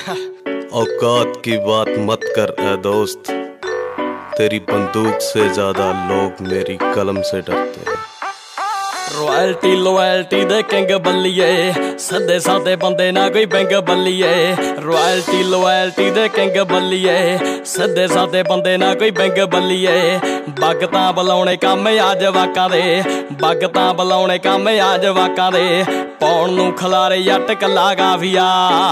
औकात की बात मत कर ए दोस्त, तेरी बंदूक से ज्यादा लोग मेरी कलम से डरते हैं। रॉयल्टी लॉयल्टी दे किंग बल्लिए, सदे सादे बंदे ना कोई बैंक बल्लिए। रॉयल्टी लॉयल्टी दे किंग बल्लिए, सदे सादे बंदे ना कोई बैंक बल्लिए। बग तां बुलाउणे काम आ जवाकां दे, बग तां बुलाउणे काम आ जवाकां दे। पौण नूं खलारे जट कल्ला गाफिया,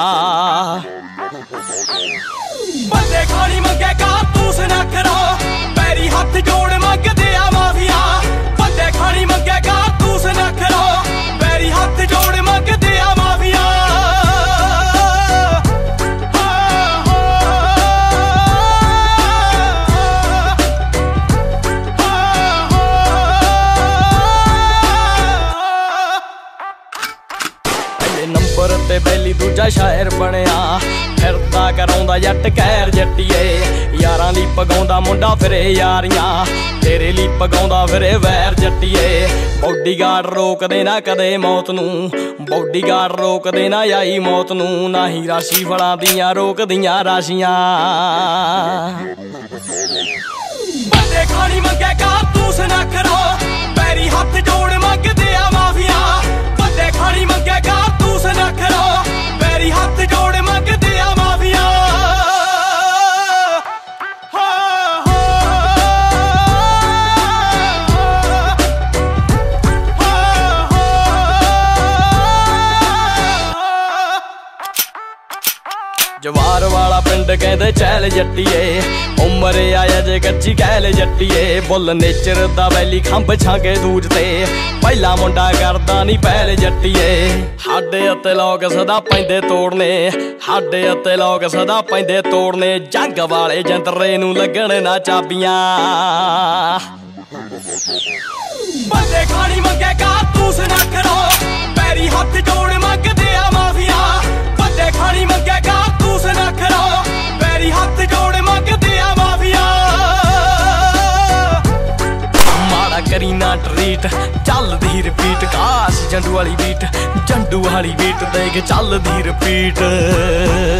बंदे खानी मंगे कारतूस ना करो, पैरी हथ जोड़ मंगदे आ माफिया। बंदे खानी मंगे कारतूस ना करो, पैरी हथ जोड़ मंगदे आ माफिया। नंबर ते पहली दूजा शायर बनिया, फिरदा कराउंदा जट कहर जट्टिए। यारां ली पगाउंदा मुंडा फिरे यारियां, तेरे ली पगाउंदा फिरे वैर जट्टिए। बॉडीगार्ड रोकदे ना कदे मौत नूं, बॉडीगार्ड रोकदे ना आई मौत नूं। ना ही राशि फड़ां दियां रोकदियां राशियां। बंदे खानी मंगे कारतूस ना करो, पैरी हथ जोड़ मंगदे आ माफिया। बंदे खानी मंगे कारतूस ना करो, पैरी हथ जोड़ मंगदे आ माफिया। जवार वाला पिंड कहंदे चैल जट्टिए, उमर आया जे कच्ची कैल जट्टिए। बुल नेचर दा वैली खंभ छांगे दूज ते, पहला मुंडा करदा नी पैल जट्टिए। हाडे उत्ते लोग सदा पैंदे तोड़ने, हाडे उत्ते लोग सदा पैंदे तोड़ने। जंग वाले जंतरे नूं लगण ना चाबियां। बंदे खानी मंगे कारतूस ना करो, पैरी हथ जोड़ मंगदे आ माफिया। बंदे खानी मंगे कारतूस ना करो, पैरी हथ जोड़ मंगदे आ माफिया। माड़ा करी ना ट्रीट, चलदी रिपीट। काश जंडू वाली बीट, जंडू वाली बीट देख चलदी रिपीट।